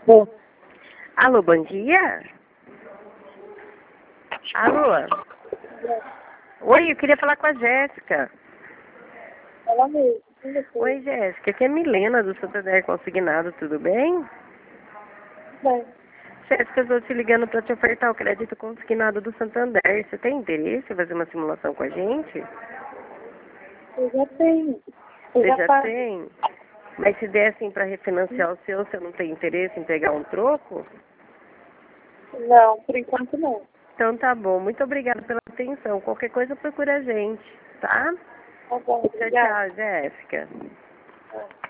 Bom, Alô, bom dia? Alô? Oi, eu queria falar com a Jéssica. ela mesmo. Oi, Jéssica, aqui é a Milena do Santander Consignado, tudo bem? Bem, Jéssica, eu estou te ligando para te ofertar o crédito consignado do Santander. Você tem interesse em fazer uma simulação com a gente? eu já tenho. Eu Você já faço. tem? Mas se der assim para refinanciar o seu, você não tem interesse em pegar um troco? Não, por enquanto não. Então tá bom, muito obrigada pela atenção. Qualquer coisa procura a gente, tá? Tá bom, Tchau, obrigada. tchau, Jéssica. É.